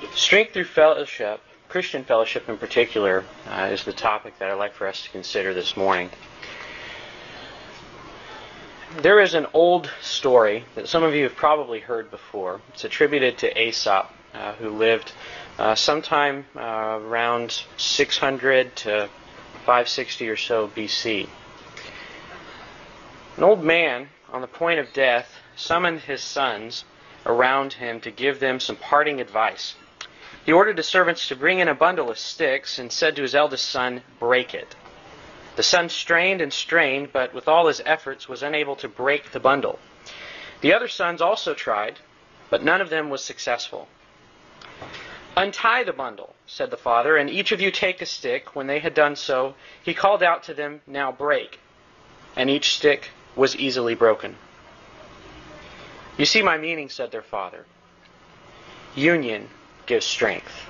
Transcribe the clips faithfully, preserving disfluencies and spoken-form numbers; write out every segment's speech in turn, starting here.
Strength through fellowship, Christian fellowship in particular, uh, is the topic that I'd like for us to consider this morning. There is an old story that some of you have probably heard before. It's attributed to Aesop, uh, who lived uh, sometime uh, around six hundred to five sixty or so B C. An old man on the point of death summoned his sons around him to give them some parting advice. He ordered the servants to bring in a bundle of sticks and said to his eldest son, "Break it." The son strained and strained, but with all his efforts was unable to break the bundle. The other sons also tried, but none of them was successful. "Untie the bundle," said the father, "and each of you take a stick." When they had done so, he called out to them, "Now break." And each stick was easily broken. "You see my meaning," said their father. "Union gives strength."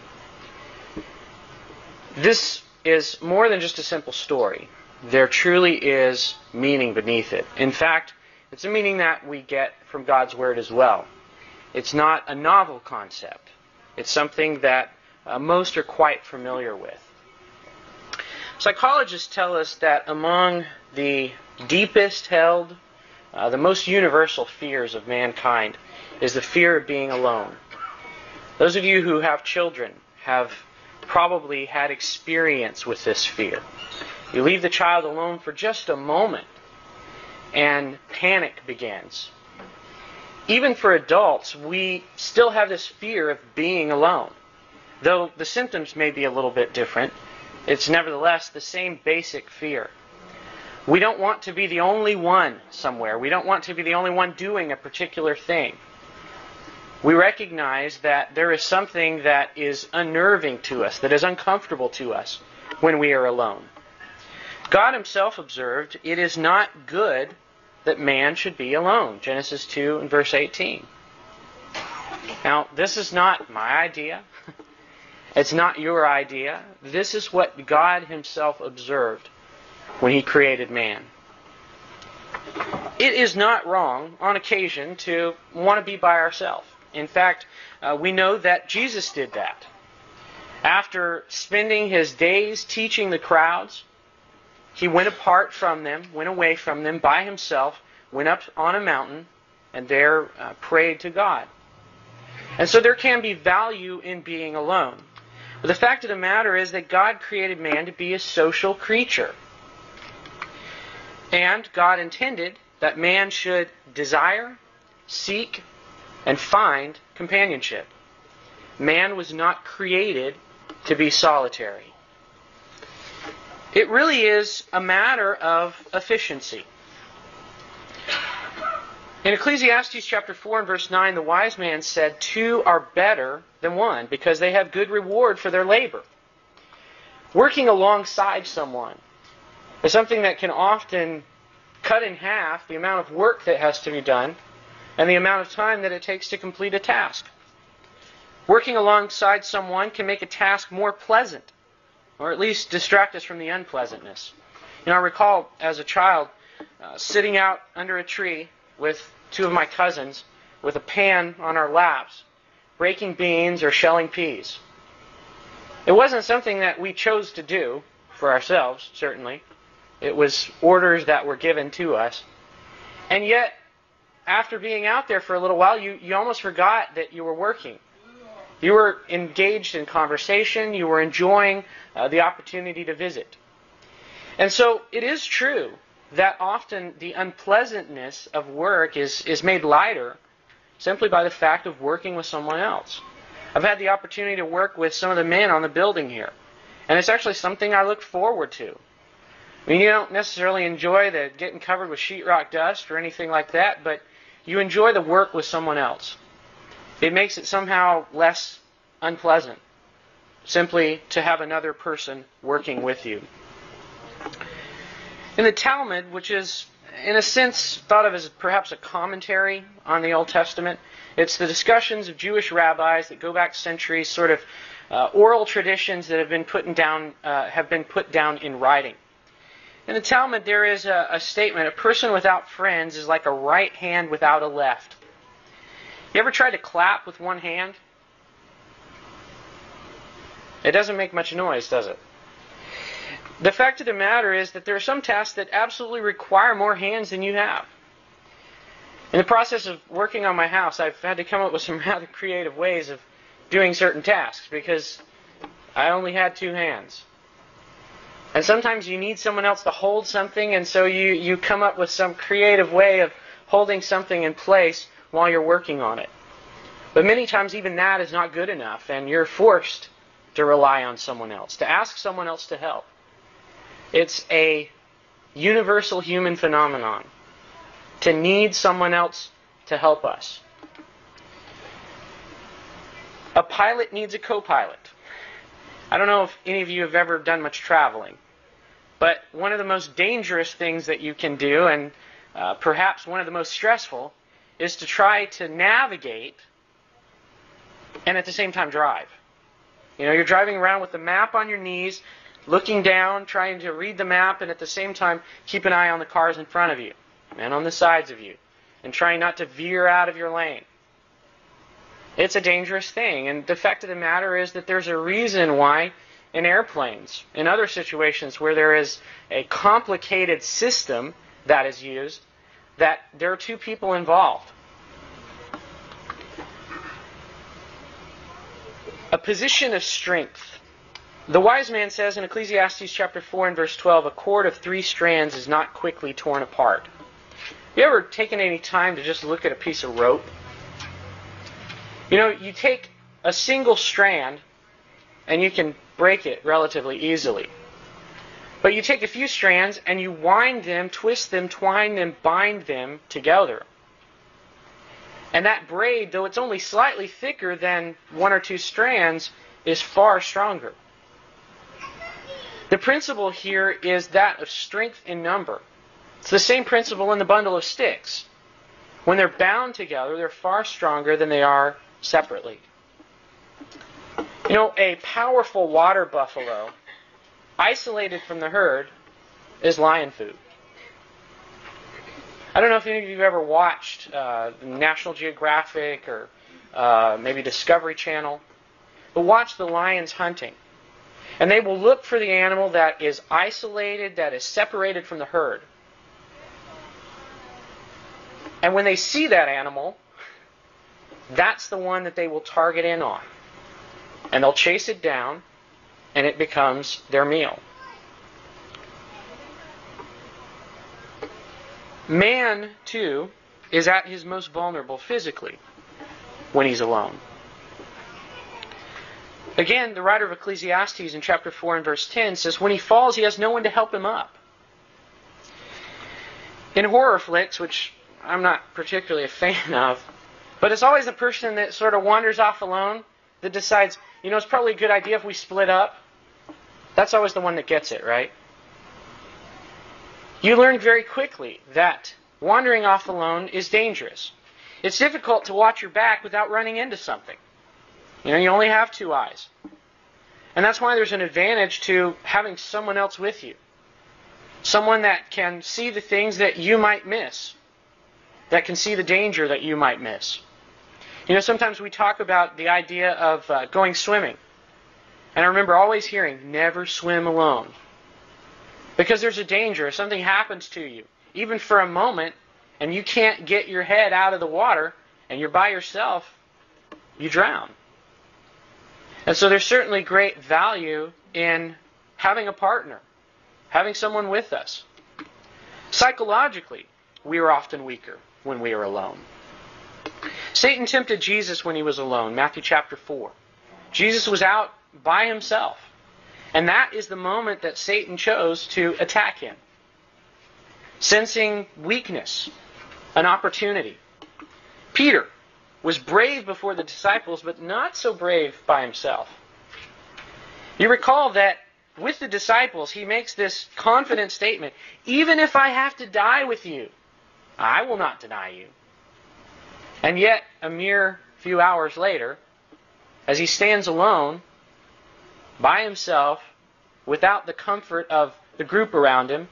This is more than just a simple story. There truly is meaning beneath it. In fact, it's a meaning that we get from God's Word as well. It's not a novel concept. It's something that uh, most are quite familiar with. Psychologists tell us that among the deepest held, uh, the most universal fears of mankind is the fear of being alone. Those of you who have children have probably had experience with this fear. You leave the child alone for just a moment, and panic begins. Even for adults, we still have this fear of being alone. Though the symptoms may be a little bit different, it's nevertheless the same basic fear. We don't want to be the only one somewhere. We don't want to be the only one doing a particular thing. We recognize that there is something that is unnerving to us, that is uncomfortable to us when we are alone. God Himself observed, "It is not good that man should be alone." Genesis two and verse eighteen. Now, this is not my idea. It's not your idea. This is what God Himself observed when He created man. It is not wrong, on occasion, to want to be by ourselves. In fact, uh, we know that Jesus did that. After spending His days teaching the crowds, He went apart from them, went away from them by Himself, went up on a mountain, and there uh, prayed to God. And so there can be value in being alone. But the fact of the matter is that God created man to be a social creature. And God intended that man should desire, seek, and find companionship. Man was not created to be solitary. It really is a matter of efficiency. In Ecclesiastes chapter four and verse nine, the wise man said, "Two are better than one, because they have good reward for their labor." Working alongside someone is something that can often cut in half the amount of work that has to be done and the amount of time that it takes to complete a task. Working alongside someone can make a task more pleasant, or at least distract us from the unpleasantness. You know, I recall as a child uh, sitting out under a tree with two of my cousins with a pan on our laps, breaking beans or shelling peas. It wasn't something that we chose to do for ourselves, certainly. It was orders that were given to us. And yet, after being out there for a little while, you, you almost forgot that you were working. You were engaged in conversation. You were enjoying uh, the opportunity to visit. And so it is true that often the unpleasantness of work is, is made lighter simply by the fact of working with someone else. I've had the opportunity to work with some of the men on the building here. And it's actually something I look forward to. I mean, you don't necessarily enjoy the getting covered with sheetrock dust or anything like that, but you enjoy the work with someone else. It makes it somehow less unpleasant simply to have another person working with you. In the Talmud, which is in a sense thought of as perhaps a commentary on the Old Testament, it's the discussions of Jewish rabbis that go back centuries, sort of uh, oral traditions that have been put down, uh, have been put down in writing. In the Talmud, there is a, a statement, "A person without friends is like a right hand without a left." You ever tried to clap with one hand? It doesn't make much noise, does it? The fact of the matter is that there are some tasks that absolutely require more hands than you have. In the process of working on my house, I've had to come up with some rather creative ways of doing certain tasks because I only had two hands. And sometimes you need someone else to hold something, and so you, you come up with some creative way of holding something in place while you're working on it. But many times even that is not good enough, and you're forced to rely on someone else, to ask someone else to help. It's a universal human phenomenon to need someone else to help us. A pilot needs a co-pilot. I don't know if any of you have ever done much traveling, but one of the most dangerous things that you can do, and uh, perhaps one of the most stressful, is to try to navigate and at the same time drive. You know, you're driving around with the map on your knees, looking down, trying to read the map, and at the same time keep an eye on the cars in front of you and on the sides of you, and trying not to veer out of your lane. It's a dangerous thing, and the fact of the matter is that there's a reason why in airplanes, in other situations where there is a complicated system that is used, that there are two people involved. A position of strength. The wise man says in Ecclesiastes chapter four and verse twelve, a cord of three strands is not quickly torn apart. Have you ever taken any time to just look at a piece of rope? You know, you take a single strand and you can break it relatively easily. But you take a few strands and you wind them, twist them, twine them, bind them together. And that braid, though it's only slightly thicker than one or two strands, is far stronger. The principle here is that of strength in number. It's the same principle in the bundle of sticks. When they're bound together, they're far stronger than they are separately. You know, a powerful water buffalo, isolated from the herd, is lion food. I don't know if any of you have ever watched uh, National Geographic or uh, maybe Discovery Channel, but watch the lions hunting. And they will look for the animal that is isolated, that is separated from the herd. And when they see that animal, that's the one that they will target in on. And they'll chase it down, and it becomes their meal. Man, too, is at his most vulnerable physically when he's alone. Again, the writer of Ecclesiastes in chapter four and verse ten says, when he falls, he has no one to help him up. In horror flicks, which I'm not particularly a fan of, but it's always the person that sort of wanders off alone that decides, you know, it's probably a good idea if we split up. That's always the one that gets it, right? You learn very quickly that wandering off alone is dangerous. It's difficult to watch your back without running into something. You know, you only have two eyes. And that's why there's an advantage to having someone else with you. Someone that can see the things that you might miss. That can see the danger that you might miss. You know, sometimes we talk about the idea of uh, going swimming. And I remember always hearing, never swim alone. Because there's a danger. If something happens to you, even for a moment, and you can't get your head out of the water, and you're by yourself, you drown. And so there's certainly great value in having a partner, having someone with us. Psychologically, we are often weaker when we are alone. Satan tempted Jesus when he was alone, Matthew chapter four. Jesus was out by himself. And that is the moment that Satan chose to attack him. Sensing weakness, an opportunity. Peter was brave before the disciples, but not so brave by himself. You recall that with the disciples, he makes this confident statement, even if I have to die with you, I will not deny you. And yet, a mere few hours later, as he stands alone, by himself, without the comfort of the group around him,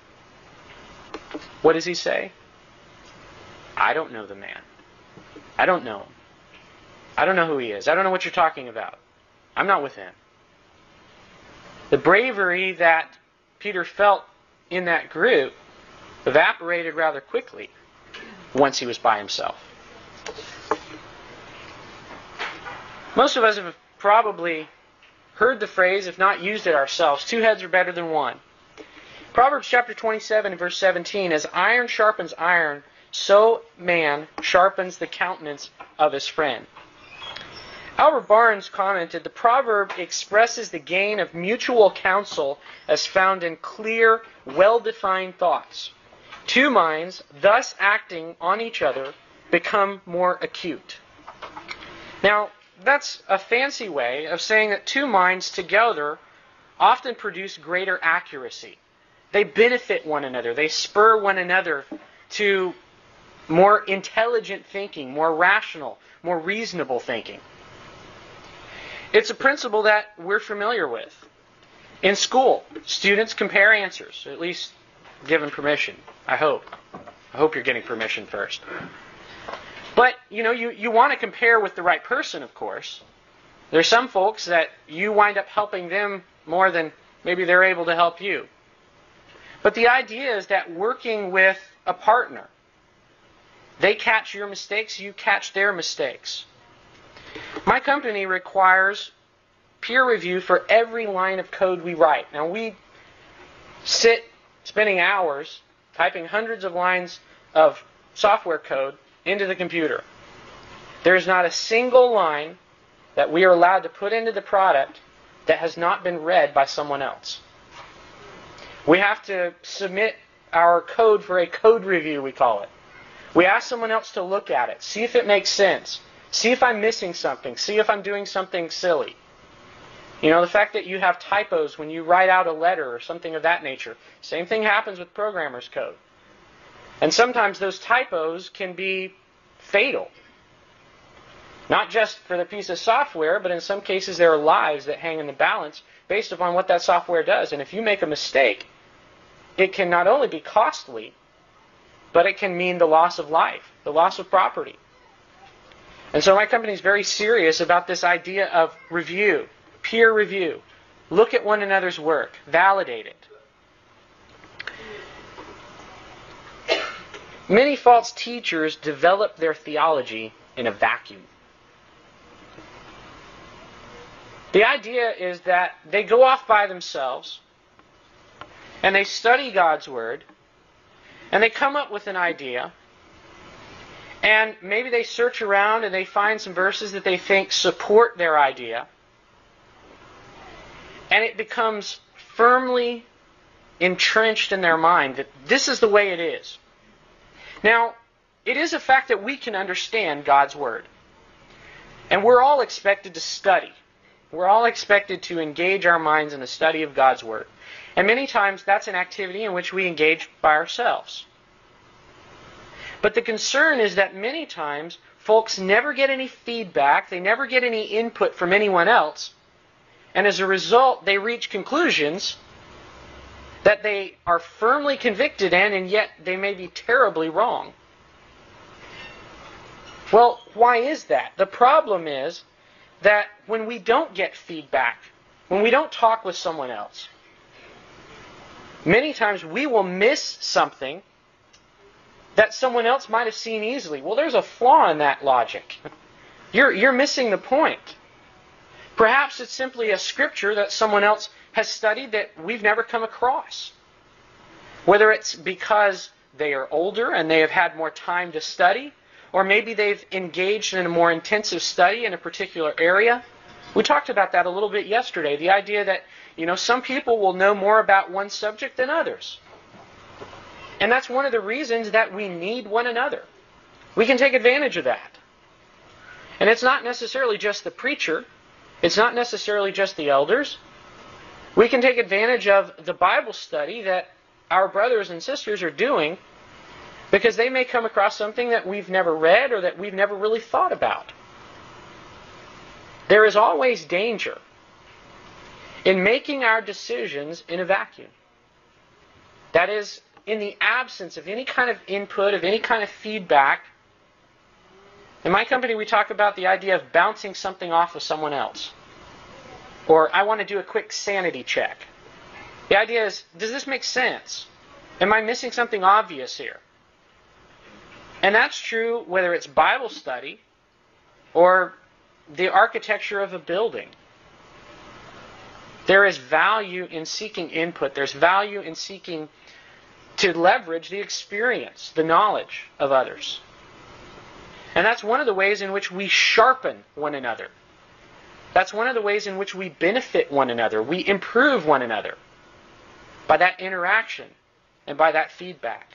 what does he say? I don't know the man. I don't know him. I don't know who he is. I don't know what you're talking about. I'm not with him. The bravery that Peter felt in that group evaporated rather quickly once he was by himself. Most of us have probably heard the phrase, if not used it ourselves, two heads are better than one. Proverbs chapter twenty-seven, verse seventeen, as iron sharpens iron, so man sharpens the countenance of his friend. Albert Barnes commented, the proverb expresses the gain of mutual counsel as found in clear, well-defined thoughts. Two minds, thus acting on each other, become more acute. Now, that's a fancy way of saying that two minds together often produce greater accuracy. They benefit one another. They spur one another to more intelligent thinking, more rational, more reasonable thinking. It's a principle that we're familiar with. In school, students compare answers, at least given permission, I hope. I hope you're getting permission first. But, you know, you, you want to compare with the right person, of course. There's some folks that you wind up helping them more than maybe they're able to help you. But the idea is that working with a partner, they catch your mistakes, you catch their mistakes. My company requires peer review for every line of code we write. Now, we sit spending hours typing hundreds of lines of software code into the computer. There's not a single line that we are allowed to put into the product that has not been read by someone else. We have to submit our code for a code review, we call it. We ask someone else to look at it, see if it makes sense, see if I'm missing something, see if I'm doing something silly. You know, the fact that you have typos when you write out a letter or something of that nature. Same thing happens with programmers' code. And sometimes those typos can be fatal. Not just for the piece of software, but in some cases there are lives that hang in the balance based upon what that software does. And if you make a mistake, it can not only be costly, but it can mean the loss of life, the loss of property. And so my company is very serious about this idea of review, peer review. Look at one another's work, validate it. Many false teachers develop their theology in a vacuum. The idea is that they go off by themselves and they study God's Word and they come up with an idea and maybe they search around and they find some verses that they think support their idea, and it becomes firmly entrenched in their mind that this is the way it is. Now, it is a fact that we can understand God's Word. And we're all expected to study. We're all expected to engage our minds in the study of God's Word. And many times that's an activity in which we engage by ourselves. But the concern is that many times folks never get any feedback, they never get any input from anyone else, and as a result they reach conclusions that they are firmly convicted in, and yet they may be terribly wrong. Well, why is that? The problem is that when we don't get feedback, when we don't talk with someone else, many times we will miss something that someone else might have seen easily. Well, there's a flaw in that logic. You're, you're missing the point. Perhaps it's simply a scripture that someone else has studied that we've never come across. Whether it's because they are older and they have had more time to study, or maybe they've engaged in a more intensive study in a particular area. We talked about that a little bit yesterday. The idea that, you know, some people will know more about one subject than others. And that's one of the reasons that we need one another. We can take advantage of that. And it's not necessarily just the preacher. It's not necessarily just the elders. We can take advantage of the Bible study that our brothers and sisters are doing because they may come across something that we've never read or that we've never really thought about. There is always danger in making our decisions in a vacuum. That is, in the absence of any kind of input, of any kind of feedback. In my company, we talk about the idea of bouncing something off of someone else. Or I want to do a quick sanity check. The idea is, does this make sense? Am I missing something obvious here? And that's true whether it's Bible study or the architecture of a building. There is value in seeking input. There's value in seeking to leverage the experience, the knowledge of others. And that's one of the ways in which we sharpen one another. That's one of the ways in which we benefit one another. We improve one another by that interaction and by that feedback.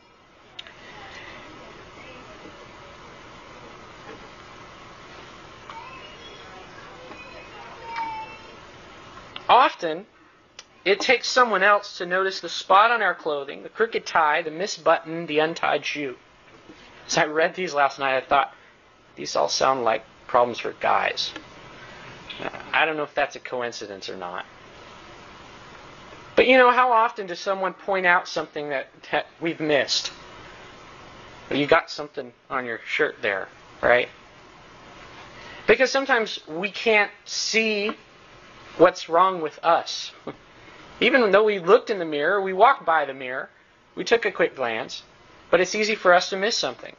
Often, it takes someone else to notice the spot on our clothing, the crooked tie, the missed button, the untied shoe. As I read these last night, I thought, these all sound like problems for guys. I don't know if that's a coincidence or not. But you know, how often does someone point out something that, that we've missed? You got something on your shirt there, right? Because sometimes we can't see what's wrong with us. Even though we looked in the mirror, we walked by the mirror, we took a quick glance, but it's easy for us to miss something.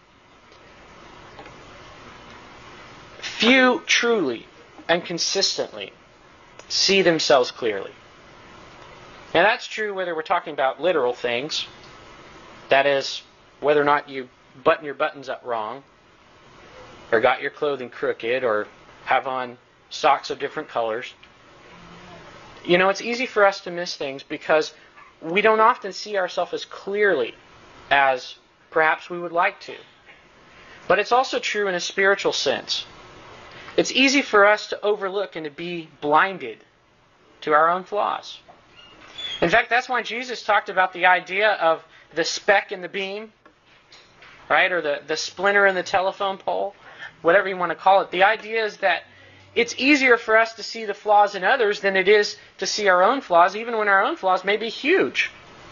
Few truly and consistently see themselves clearly. And that's true whether we're talking about literal things, that is, whether or not you button your buttons up wrong, or got your clothing crooked, or have on socks of different colors. You know, it's easy for us to miss things because we don't often see ourselves as clearly as perhaps we would like to. But it's also true in a spiritual sense. It's easy for us to overlook and to be blinded to our own flaws. In fact, that's why Jesus talked about the idea of the speck in the beam, right? Or the, the splinter in the telephone pole, whatever you want to call it. The idea is that it's easier for us to see the flaws in others than it is to see our own flaws, even when our own flaws may be huge.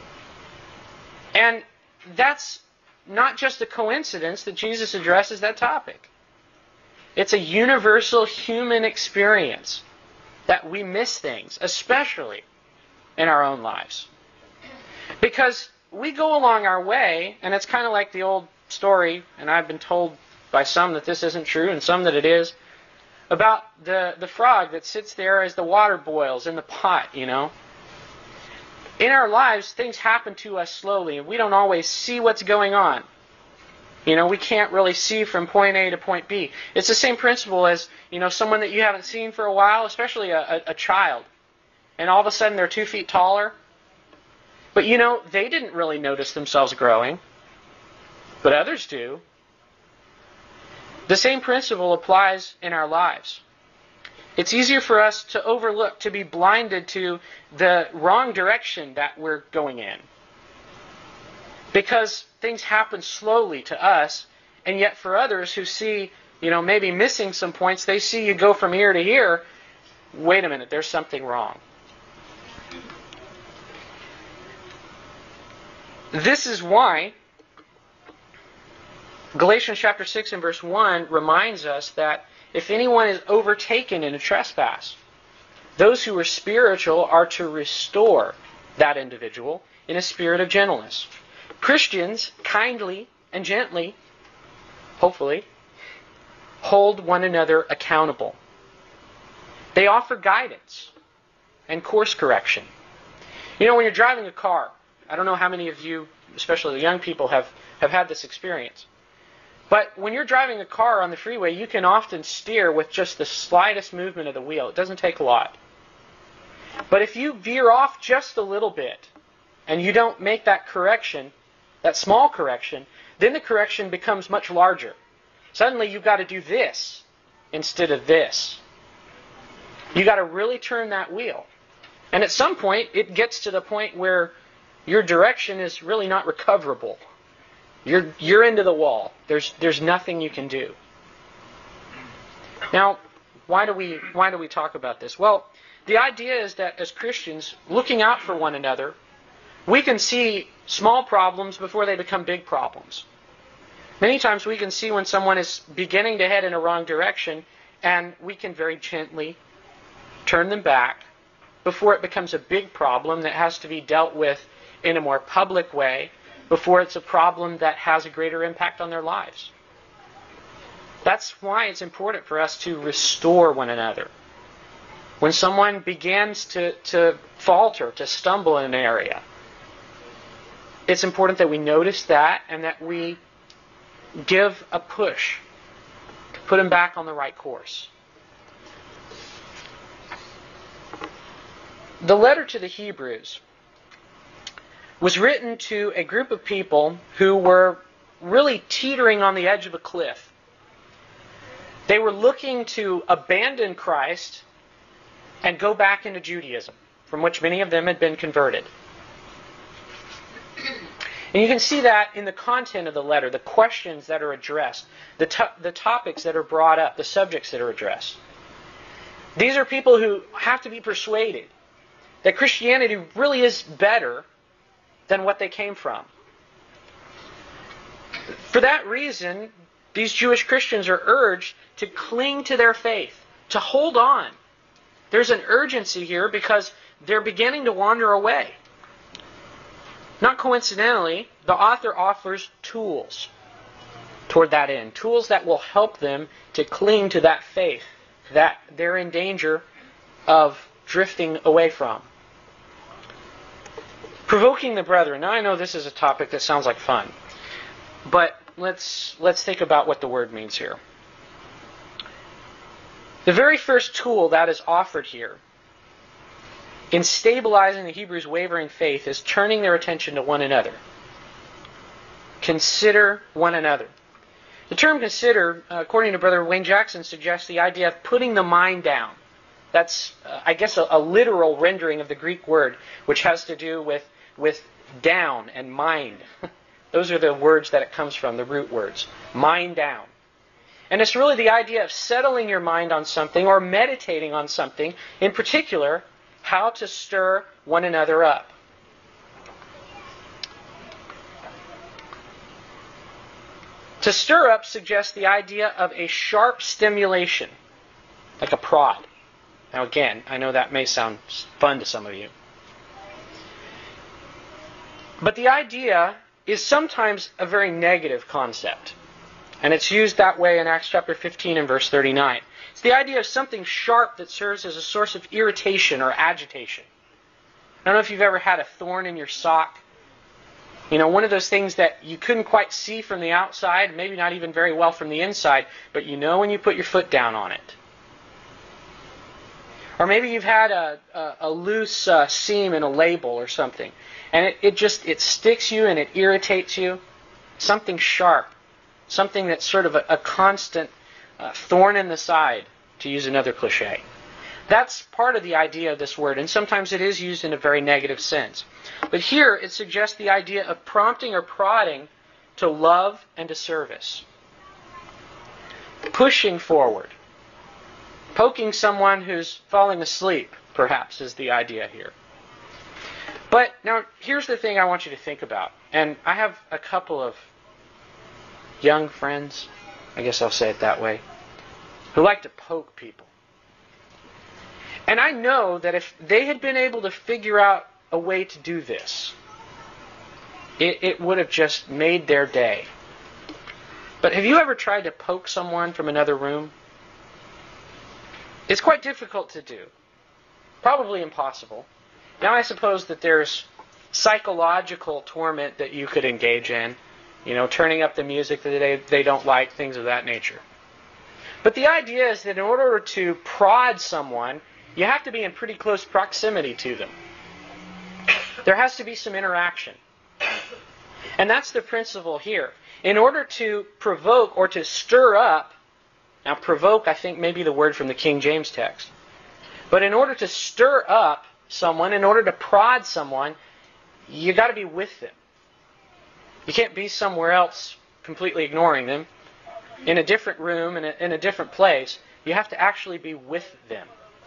And that's not just a coincidence that Jesus addresses that topic. It's a universal human experience that we miss things, especially in our own lives. Because we go along our way, and it's kind of like the old story, and I've been told by some that this isn't true and some that it is, about the, the frog that sits there as the water boils in the pot, you know. In our lives, things happen to us slowly, and we don't always see what's going on. You know, we can't really see from point A to point B. It's the same principle as, you know, someone that you haven't seen for a while, especially a, a, a child. And all of a sudden they're two feet taller. But, you know, they didn't really notice themselves growing. But others do. The same principle applies in our lives. It's easier for us to overlook, to be blinded to the wrong direction that we're going in. Because things happen slowly to us, and yet for others who see, you know, maybe missing some points, they see you go from here to here. Wait a minute, there's something wrong. This is why Galatians chapter six and verse one reminds us that if anyone is overtaken in a trespass, those who are spiritual are to restore that individual in a spirit of gentleness. Christians kindly and gently, hopefully, hold one another accountable. They offer guidance and course correction. You know, when you're driving a car, I don't know how many of you, especially the young people, have, have had this experience. But when you're driving a car on the freeway, you can often steer with just the slightest movement of the wheel. It doesn't take a lot. But if you veer off just a little bit, and you don't make that correction, that small correction, then the correction becomes much larger. Suddenly you've got to do this instead of this. You've got to really turn that wheel. And at some point, it gets to the point where your direction is really not recoverable. You're you're into the wall. There's there's nothing you can do. Now, why do we why do we talk about this? Well, the idea is that as Christians, looking out for one another, we can see small problems before they become big problems. Many times we can see when someone is beginning to head in a wrong direction, and we can very gently turn them back before it becomes a big problem that has to be dealt with in a more public way, before it's a problem that has a greater impact on their lives. That's why it's important for us to restore one another. When someone begins to, to falter, to stumble in an area, it's important that we notice that and that we give a push to put them back on the right course. The letter to the Hebrews was written to a group of people who were really teetering on the edge of a cliff. They were looking to abandon Christ and go back into Judaism, from which many of them had been converted. And you can see that in the content of the letter, the questions that are addressed, the, to- the topics that are brought up, the subjects that are addressed. These are people who have to be persuaded that Christianity really is better than what they came from. For that reason, these Jewish Christians are urged to cling to their faith, to hold on. There's an urgency here because they're beginning to wander away. Not coincidentally, the author offers tools toward that end. Tools that will help them to cling to that faith that they're in danger of drifting away from. Provoking the brethren. Now I know this is a topic that sounds like fun, but let's let's think about what the word means here. The very first tool that is offered here in stabilizing the Hebrews' wavering faith is turning their attention to one another. Consider one another. The term consider, uh, according to Brother Wayne Jackson, suggests the idea of putting the mind down. That's, uh, I guess, a, a literal rendering of the Greek word, which has to do with, with down and mind. Those are the words that it comes from, the root words. Mind down. And it's really the idea of settling your mind on something or meditating on something, in particular, how to stir one another up. To stir up suggests the idea of a sharp stimulation, like a prod. Now again, I know that may sound fun to some of you. But the idea is sometimes a very negative concept. And it's used that way in Acts chapter fifteen and verse thirty-nine. It's the idea of something sharp that serves as a source of irritation or agitation. I don't know if you've ever had a thorn in your sock. You know, one of those things that you couldn't quite see from the outside, maybe not even very well from the inside, but you know when you put your foot down on it. Or maybe you've had a, a, a loose uh, seam in a label or something, and it, it just, it sticks you and it irritates you. Something sharp. Something that's sort of a, a constant uh, thorn in the side, to use another cliche. That's part of the idea of this word, and sometimes it is used in a very negative sense. But here it suggests the idea of prompting or prodding to love and to service. Pushing forward. Poking someone who's falling asleep, perhaps, is the idea here. But now, here's the thing I want you to think about. And I have a couple of young friends, I guess I'll say it that way, who like to poke people. And I know that if they had been able to figure out a way to do this, it, it would have just made their day. But have you ever tried to poke someone from another room? It's quite difficult to do. Probably impossible. Now I suppose that there's psychological torment that you could engage in. You know, turning up the music that they, they don't like, things of that nature. But the idea is that in order to prod someone, you have to be in pretty close proximity to them. There has to be some interaction. And that's the principle here. In order to provoke or to stir up, now provoke I think may be the word from the King James text, but in order to stir up someone, in order to prod someone, you got to be with them. You can't be somewhere else completely ignoring them, in a different room, in a, in a different place. You have to actually be with them.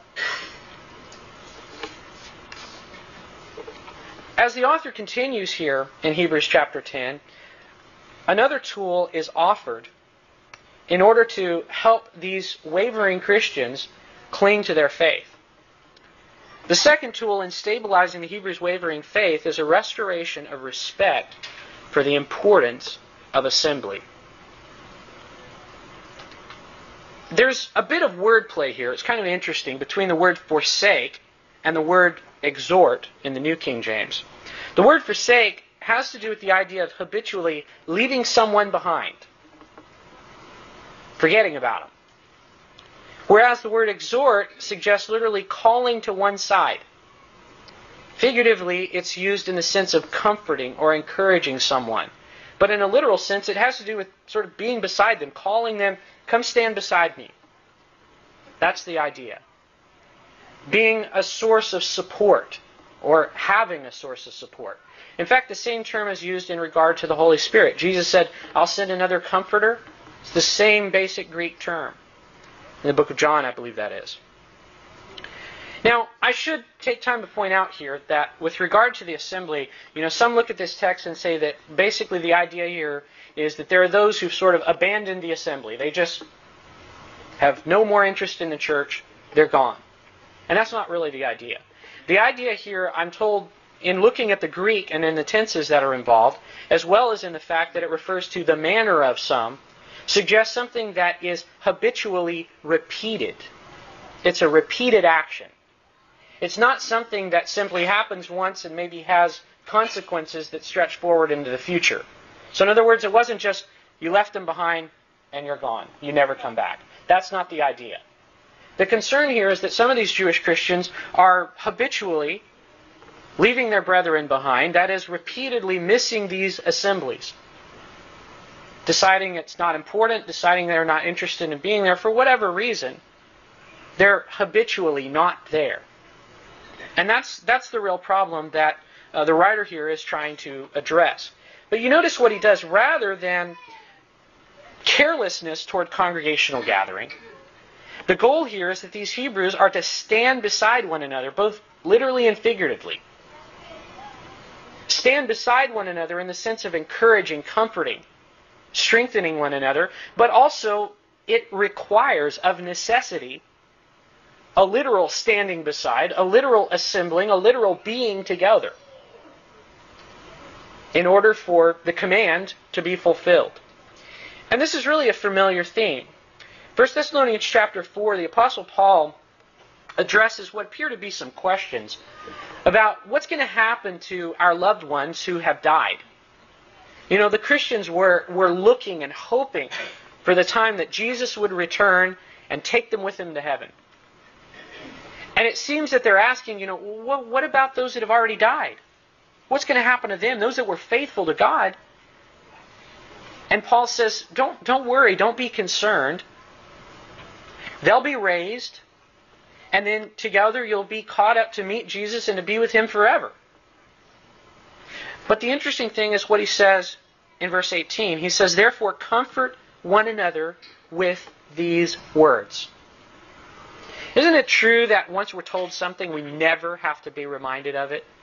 As the author continues here in Hebrews chapter ten, another tool is offered in order to help these wavering Christians cling to their faith. The second tool in stabilizing the Hebrews' wavering faith is a restoration of respect for the importance of assembly. There's a bit of wordplay here. It's kind of interesting between the word forsake and the word exhort in the New King James. The word forsake has to do with the idea of habitually leaving someone behind, forgetting about them. Whereas the word exhort suggests literally calling to one side. Figuratively, it's used in the sense of comforting or encouraging someone. But in a literal sense, it has to do with sort of being beside them, calling them, come stand beside me. That's the idea. Being a source of support, or having a source of support. In fact, the same term is used in regard to the Holy Spirit. Jesus said, I'll send another comforter. It's the same basic Greek term. In the book of John, I believe that is. Now, I should take time to point out here that with regard to the assembly, you know, some look at this text and say that basically the idea here is that there are those who've sort of abandoned the assembly. They just have no more interest in the church. They're gone. And that's not really the idea. The idea here, I'm told, in looking at the Greek and in the tenses that are involved, as well as in the fact that it refers to the manner of some, suggests something that is habitually repeated. It's a repeated action. It's not something that simply happens once and maybe has consequences that stretch forward into the future. So in other words, it wasn't just you left them behind and you're gone. You never come back. That's not the idea. The concern here is that some of these Jewish Christians are habitually leaving their brethren behind, that is, repeatedly missing these assemblies. Deciding it's not important, deciding they're not interested in being there for whatever reason, they're habitually not there. And that's that's the real problem that uh, the writer here is trying to address. But you notice what he does. Rather than carelessness toward congregational gathering, the goal here is that these Hebrews are to stand beside one another, both literally and figuratively. Stand beside one another in the sense of encouraging, comforting, strengthening one another, but also it requires, of necessity, a literal standing beside, a literal assembling, a literal being together in order for the command to be fulfilled. And this is really a familiar theme. First Thessalonians chapter four, the Apostle Paul addresses what appear to be some questions about what's going to happen to our loved ones who have died. You know, the Christians were, were looking and hoping for the time that Jesus would return and take them with him to heaven. And it seems that they're asking, you know, what, what about those that have already died? What's going to happen to them? Those that were faithful to God. And Paul says, don't, don't worry, don't be concerned. They'll be raised, and then together you'll be caught up to meet Jesus and to be with him forever. But the interesting thing is what he says in verse eighteen. He says, therefore comfort one another with these words. Isn't it true that once we're told something, we never have to be reminded of it?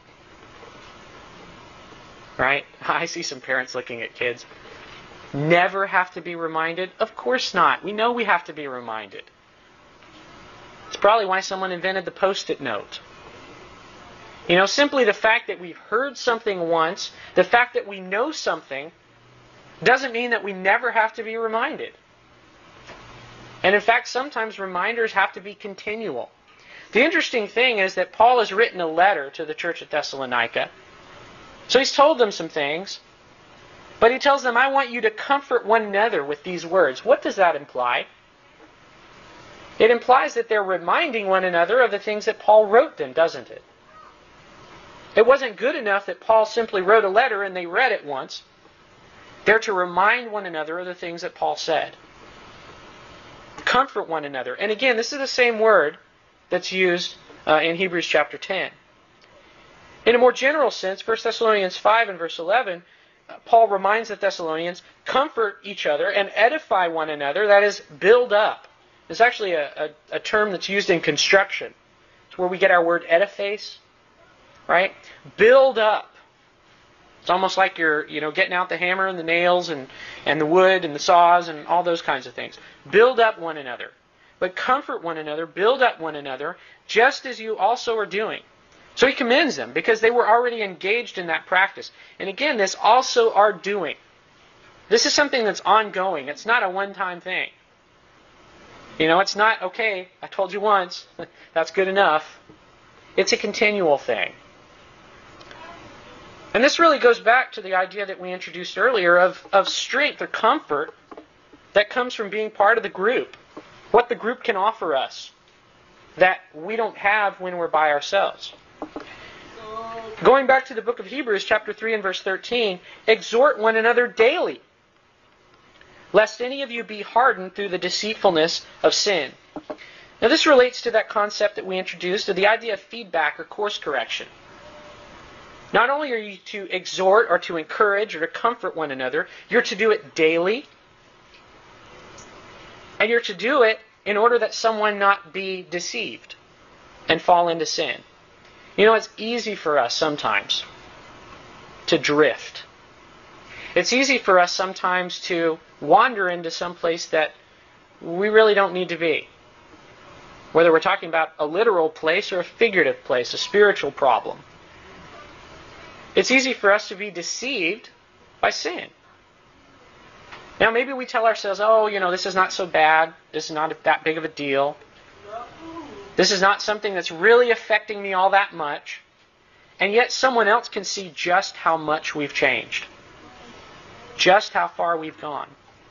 Right? I see some parents looking at kids. Never have to be reminded? Of course not. We know we have to be reminded. It's probably why someone invented the Post-it note. You know, simply the fact that we've heard something once, the fact that we know something, doesn't mean that we never have to be reminded. And in fact, sometimes reminders have to be continual. The interesting thing is that Paul has written a letter to the church at Thessalonica. So he's told them some things, but he tells them, I want you to comfort one another with these words. What does that imply? It implies that they're reminding one another of the things that Paul wrote them, doesn't it? It wasn't good enough that Paul simply wrote a letter and they read it once. They're to remind one another of the things that Paul said. Comfort one another. And again, this is the same word that's used uh, in Hebrews chapter ten. In a more general sense, First Thessalonians five and verse eleven, uh, Paul reminds the Thessalonians, comfort each other and edify one another, that is, build up. It's actually a, a, a term that's used in construction. It's where we get our word edifice, right? Build up. It's almost like you're, you know, getting out the hammer and the nails and, and the wood and the saws and all those kinds of things. Build up one another. but comfort one another, build up one another, just as you also are doing. So he commends them because they were already engaged in that practice. And again, this also are doing. This is something that's ongoing. It's not a one-time thing. You know, it's not, okay, I told you once, that's good enough. It's a continual thing. And this really goes back to the idea that we introduced earlier of, of strength or comfort that comes from being part of the group. What the group can offer us that we don't have when we're by ourselves. Going back to the book of Hebrews, chapter three and verse thirteen, exhort one another daily, lest any of you be hardened through the deceitfulness of sin. Now this relates to that concept that we introduced of the idea of feedback or course correction. Not only are you to exhort or to encourage or to comfort one another, you're to do it daily. And you're to do it in order that someone not be deceived and fall into sin. You know, it's easy for us sometimes to drift. It's easy for us sometimes to wander into some place that we really don't need to be. Whether we're talking about a literal place or a figurative place, a spiritual problem. It's easy for us to be deceived by sin. Now maybe we tell ourselves, oh, you know, this is not so bad. This is not that big of a deal. This is not something that's really affecting me all that much. And yet someone else can see just how much we've changed. Just how far we've gone.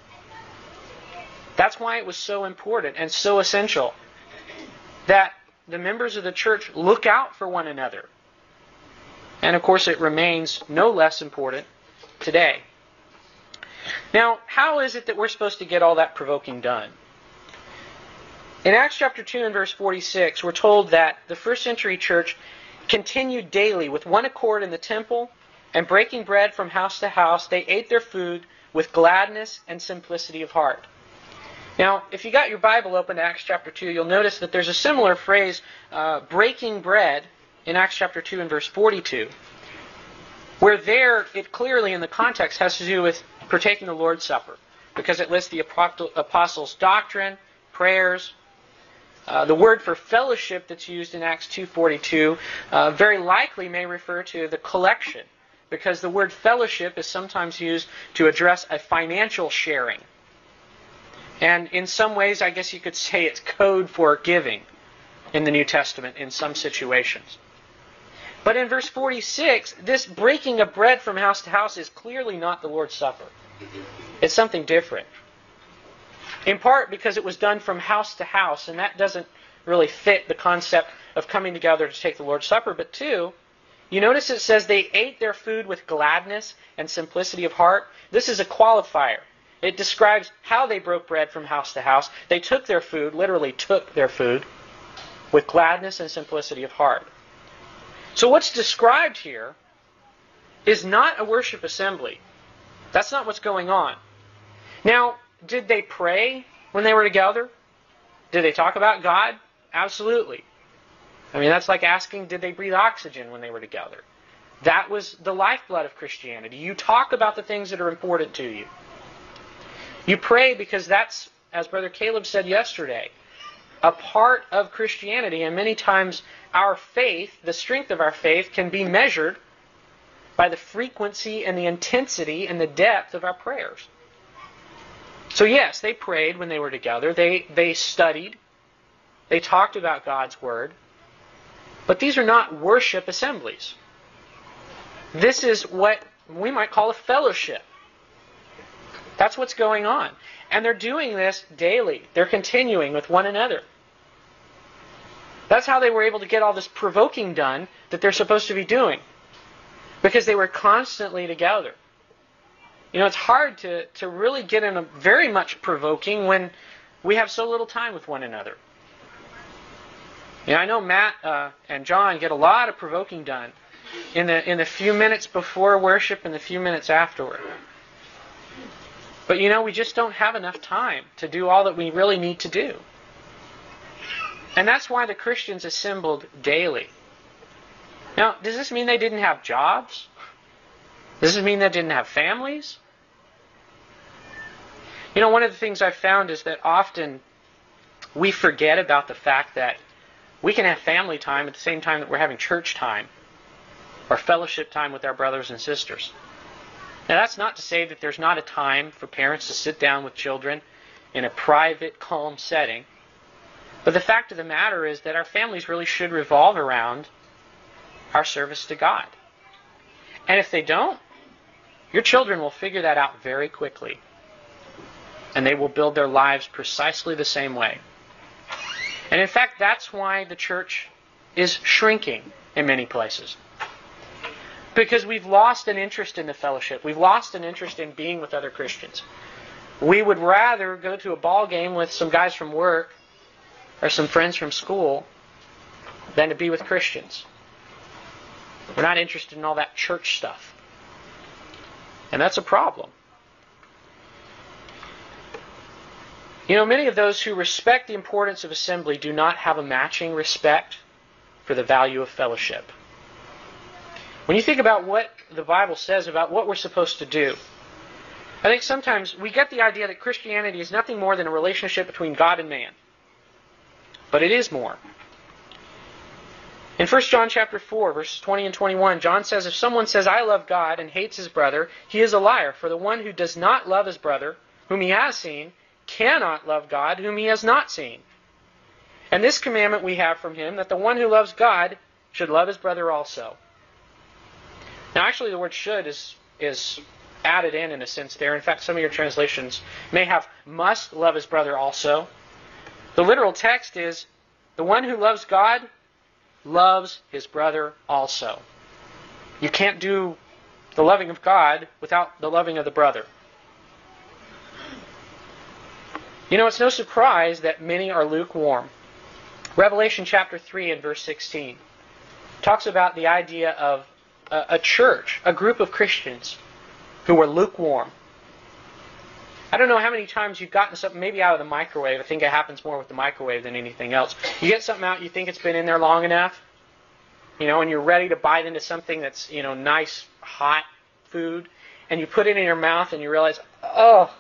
That's why it was so important and so essential that the members of the church look out for one another. And of course it remains no less important today. Now, how is it that we're supposed to get all that provoking done? In Acts chapter two and verse forty-six, we're told that the first century church continued daily with one accord in the temple, and breaking bread from house to house, they ate their food with gladness and simplicity of heart. Now, if you got your Bible open to Acts chapter two, you'll notice that there's a similar phrase, uh, breaking bread, in Acts chapter two and verse forty-two, where there, it clearly in the context has to do with partaking the Lord's Supper, because it lists the apostles' doctrine, prayers. Uh, the word for fellowship that's used in Acts two forty-two uh, very likely may refer to the collection, because the word fellowship is sometimes used to address a financial sharing. And in some ways, I guess you could say it's code for giving in the New Testament in some situations. But in verse forty-six, this breaking of bread from house to house is clearly not the Lord's Supper. It's something different. In part because it was done from house to house, and that doesn't really fit the concept of coming together to take the Lord's Supper. But two, you notice it says they ate their food with gladness and simplicity of heart. This is a qualifier. It describes how they broke bread from house to house. They took their food, literally took their food, with gladness and simplicity of heart. So what's described here is not a worship assembly. That's not what's going on. Now, did they pray when they were together? Did they talk about God? Absolutely. I mean, that's like asking, did they breathe oxygen when they were together? That was the lifeblood of Christianity. You talk about the things that are important to you. You pray because that's, as Brother Caleb said yesterday, a part of Christianity. And many times our faith, the strength of our faith, can be measured by the frequency and the intensity and the depth of our prayers. So yes, they prayed when they were together. They, they studied. They talked about God's Word. But these are not worship assemblies. This is what we might call a fellowship. That's what's going on. And they're doing this daily. They're continuing with one another. That's how they were able to get all this provoking done that they're supposed to be doing. Because they were constantly together. You know, it's hard to, to really get in a very much provoking when we have so little time with one another. You know, I know Matt uh, and John get a lot of provoking done in the in the few minutes before worship and the few minutes afterward. But you know, we just don't have enough time to do all that we really need to do. And that's why the Christians assembled daily. Now, does this mean they didn't have jobs? Does this mean they didn't have families? You know, one of the things I've found is that often we forget about the fact that we can have family time at the same time that we're having church time or fellowship time with our brothers and sisters. Now, that's not to say that there's not a time for parents to sit down with children in a private, calm setting. But the fact of the matter is that our families really should revolve around our service to God. And if they don't, your children will figure that out very quickly. And they will build their lives precisely the same way. And in fact, that's why the church is shrinking in many places. Because we've lost an interest in the fellowship. We've lost an interest in being with other Christians. We would rather go to a ball game with some guys from work or some friends from school than to be with Christians. We're not interested in all that church stuff. And that's a problem. You know, many of those who respect the importance of assembly do not have a matching respect for the value of fellowship. When you think about what the Bible says about what we're supposed to do, I think sometimes we get the idea that Christianity is nothing more than a relationship between God and man. But it is more. In First John chapter four, verses twenty and twenty-one, John says, if someone says, I love God, and hates his brother, he is a liar. For the one who does not love his brother, whom he has seen, cannot love God, whom he has not seen. And this commandment we have from him, that the one who loves God should love his brother also. Now, actually, the word should is, is added in in a sense there. In fact, some of your translations may have must love his brother also. The literal text is, the one who loves God loves his brother also. You can't do the loving of God without the loving of the brother. You know, it's no surprise that many are lukewarm. Revelation chapter three and verse sixteen talks about the idea of a, a church, a group of Christians who were lukewarm. I don't know how many times you've gotten something maybe out of the microwave. I think it happens more with the microwave than anything else. You get something out, you think it's been in there long enough, you know, and you're ready to bite into something that's, you know, nice, hot food, and you put it in your mouth and you realize, oh,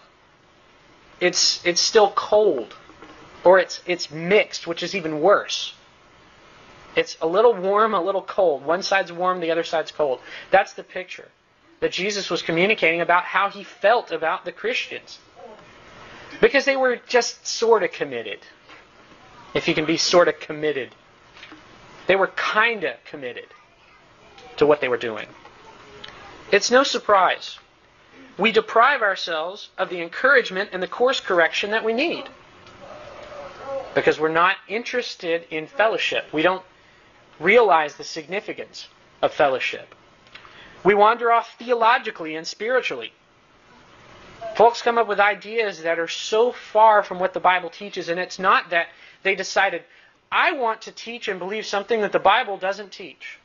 it's it's still cold, or it's it's mixed, which is even worse. It's a little warm, a little cold. One side's warm, the other side's cold. That's the picture that Jesus was communicating about how he felt about the Christians. Because they were just sort of committed. If you can be sort of committed. They were kind of committed to what they were doing. It's no surprise. We deprive ourselves of the encouragement and the course correction that we need. Because we're not interested in fellowship. We don't realize the significance of fellowship. We wander off theologically and spiritually. Folks come up with ideas that are so far from what the Bible teaches, and it's not that they decided, I want to teach and believe something that the Bible doesn't teach.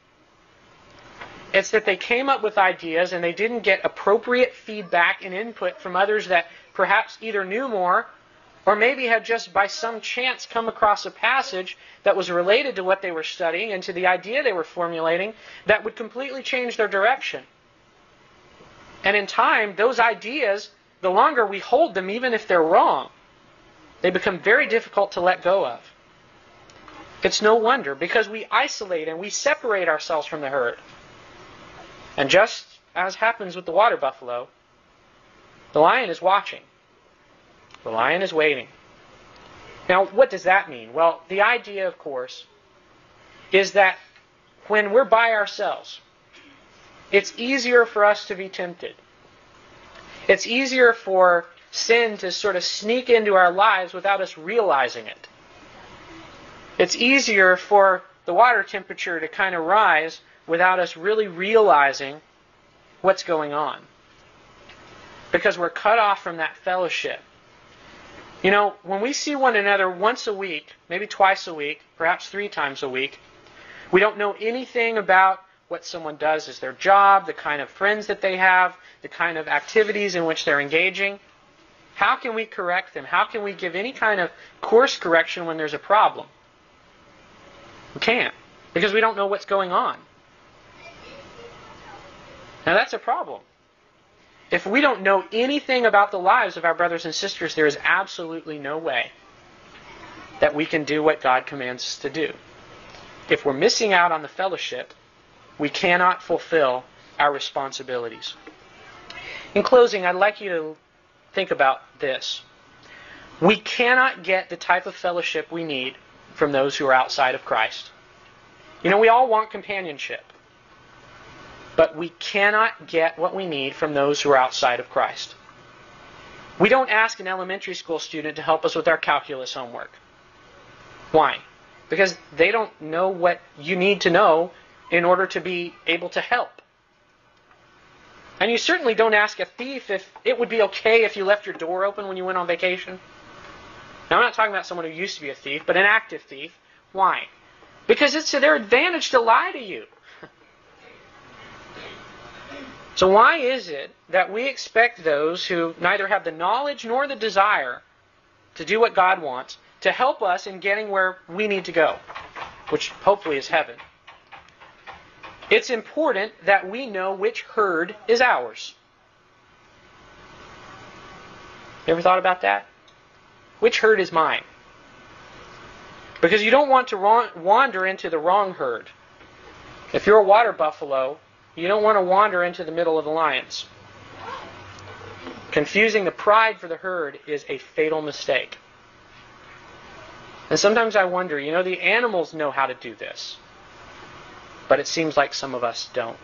It's that they came up with ideas and they didn't get appropriate feedback and input from others that perhaps either knew more or maybe had just by some chance come across a passage that was related to what they were studying and to the idea they were formulating that would completely change their direction. And in time, those ideas, the longer we hold them, even if they're wrong, they become very difficult to let go of. It's no wonder, because we isolate and we separate ourselves from the herd. And just as happens with the water buffalo, the lion is watching. The lion is waiting. Now, what does that mean? Well, the idea, of course, is that when we're by ourselves, it's easier for us to be tempted. It's easier for sin to sort of sneak into our lives without us realizing it. It's easier for the water temperature to kind of rise without us really realizing what's going on. Because we're cut off from that fellowship. You know, when we see one another once a week, maybe twice a week, perhaps three times a week, we don't know anything about what someone does as their job, the kind of friends that they have, the kind of activities in which they're engaging. How can we correct them? How can we give any kind of course correction when there's a problem? We can't, because we don't know what's going on. Now that's a problem. If we don't know anything about the lives of our brothers and sisters, there is absolutely no way that we can do what God commands us to do. If we're missing out on the fellowship, we cannot fulfill our responsibilities. In closing, I'd like you to think about this. We cannot get the type of fellowship we need from those who are outside of Christ. You know, we all want companionship. But we cannot get what we need from those who are outside of Christ. We don't ask an elementary school student to help us with our calculus homework. Why? Because they don't know what you need to know in order to be able to help. And you certainly don't ask a thief if it would be okay if you left your door open when you went on vacation. Now, I'm not talking about someone who used to be a thief, but an active thief. Why? Because it's to their advantage to lie to you. So why is it that we expect those who neither have the knowledge nor the desire to do what God wants to help us in getting where we need to go, which hopefully is heaven? It's important that we know which herd is ours. You ever thought about that? Which herd is mine? Because you don't want to wander into the wrong herd. If you're a water buffalo, you don't want to wander into the middle of the lions. Confusing the pride for the herd is a fatal mistake. And sometimes I wonder, you know, the animals know how to do this. But it seems like some of us don't.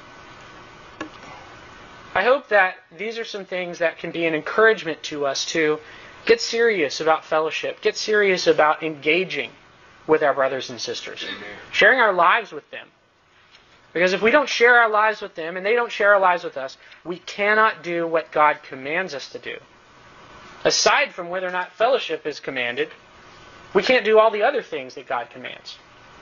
I hope that these are some things that can be an encouragement to us to get serious about fellowship. Get serious about engaging with our brothers and sisters. Sharing our lives with them. Because if we don't share our lives with them and they don't share our lives with us, we cannot do what God commands us to do. Aside from whether or not fellowship is commanded, we can't do all the other things that God commands.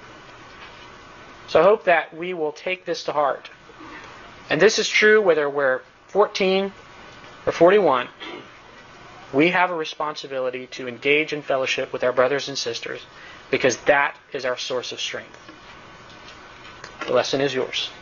So I hope that we will take this to heart. And this is true whether we're fourteen or forty-one. We have a responsibility to engage in fellowship with our brothers and sisters because that is our source of strength. The lesson is yours.